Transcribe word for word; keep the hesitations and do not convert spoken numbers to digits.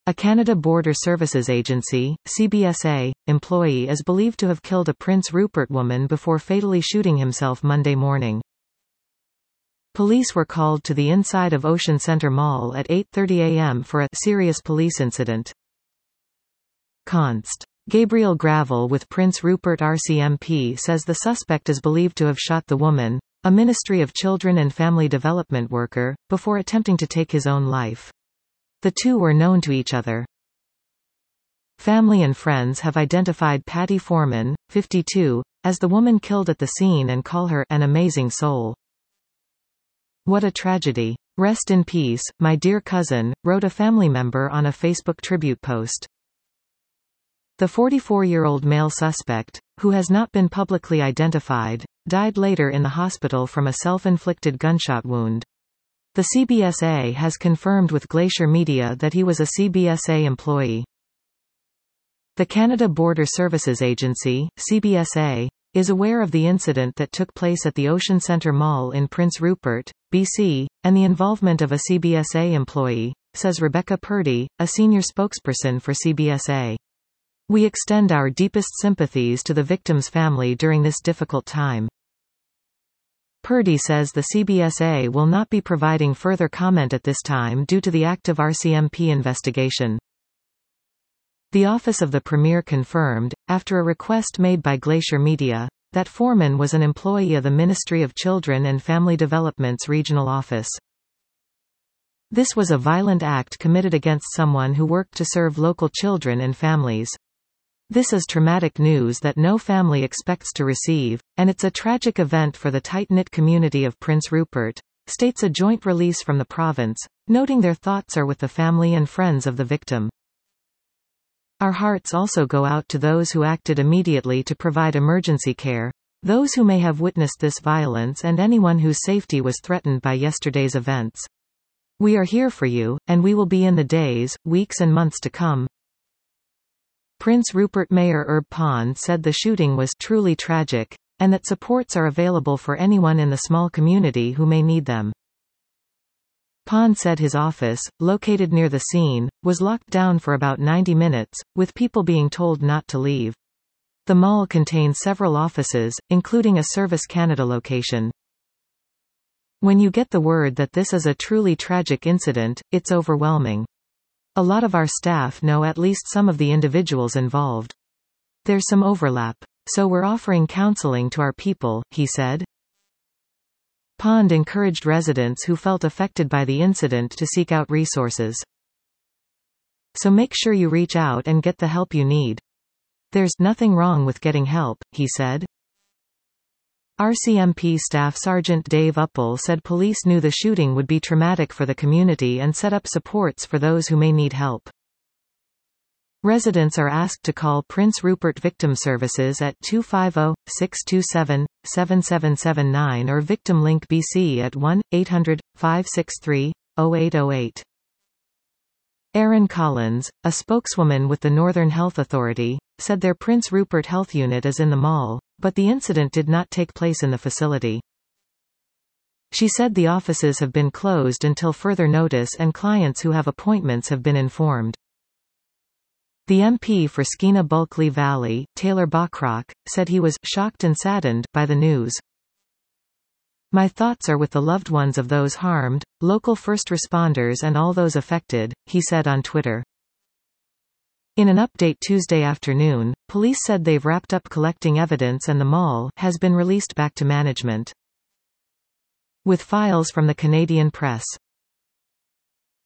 A Canada Border Services Agency, C B S A, employee is believed to have killed a Prince Rupert woman before fatally shooting himself Monday morning. Police were called to the inside of Ocean Centre Mall at eight thirty a m for a serious police incident. Const. Gabriel Gravel with Prince Rupert R C M P says the suspect is believed to have shot the woman, a Ministry of Children and Family Development worker, before attempting to take his own life. The two were known to each other. Family and friends have identified Patty Foreman, fifty-two, as the woman killed at the scene and call her an amazing soul. What a tragedy. Rest in peace, my dear cousin, wrote a family member on a Facebook tribute post. The forty-four-year-old male suspect, who has not been publicly identified, died later in the hospital from a self-inflicted gunshot wound. The C B S A has confirmed with Glacier Media that he was a C B S A employee. The Canada Border Services Agency, C B S A, is aware of the incident that took place at the Ocean Centre Mall in Prince Rupert, B C, and the involvement of a C B S A employee, says Rebecca Purdy, a senior spokesperson for C B S A. We extend our deepest sympathies to the victim's family during this difficult time. Purdy says the C B S A will not be providing further comment at this time due to the active R C M P investigation. The Office of the Premier confirmed, after a request made by Glacier Media, that Foreman was an employee of the Ministry of Children and Family Development's regional office. This was a violent act committed against someone who worked to serve local children and families. This is traumatic news that no family expects to receive, and it's a tragic event for the tight-knit community of Prince Rupert, states a joint release from the province, noting their thoughts are with the family and friends of the victim. Our hearts also go out to those who acted immediately to provide emergency care, those who may have witnessed this violence and anyone whose safety was threatened by yesterday's events. We are here for you, and we will be in the days, weeks and months to come. Prince Rupert Mayor Herb Pond said the shooting was truly tragic, and that supports are available for anyone in the small community who may need them. Pond said his office, located near the scene, was locked down for about ninety minutes, with people being told not to leave. The mall contains several offices, including a Service Canada location. When you get the word that this is a truly tragic incident, it's overwhelming. A lot of our staff know at least some of the individuals involved. There's some overlap. So we're offering counseling to our people, he said. Pond encouraged residents who felt affected by the incident to seek out resources. So make sure you reach out and get the help you need. There's nothing wrong with getting help, he said. R C M P Staff Sergeant Dave Uppel said police knew the shooting would be traumatic for the community and set up supports for those who may need help. Residents are asked to call Prince Rupert Victim Services at two five zero, six two seven, seven seven seven nine or Victim Link B C at one eight hundred, five six three, zero eight zero eight. Erin Collins, a spokeswoman with the Northern Health Authority, said their Prince Rupert Health Unit is in the mall, but the incident did not take place in the facility. She said the offices have been closed until further notice and clients who have appointments have been informed. The M P for Skeena Bulkley Valley, Taylor Bachrock, said he was shocked and saddened by the news. My thoughts are with the loved ones of those harmed, local first responders and all those affected, he said on Twitter. In an update Tuesday afternoon, police said they've wrapped up collecting evidence and the mall has been released back to management. With files from the Canadian Press.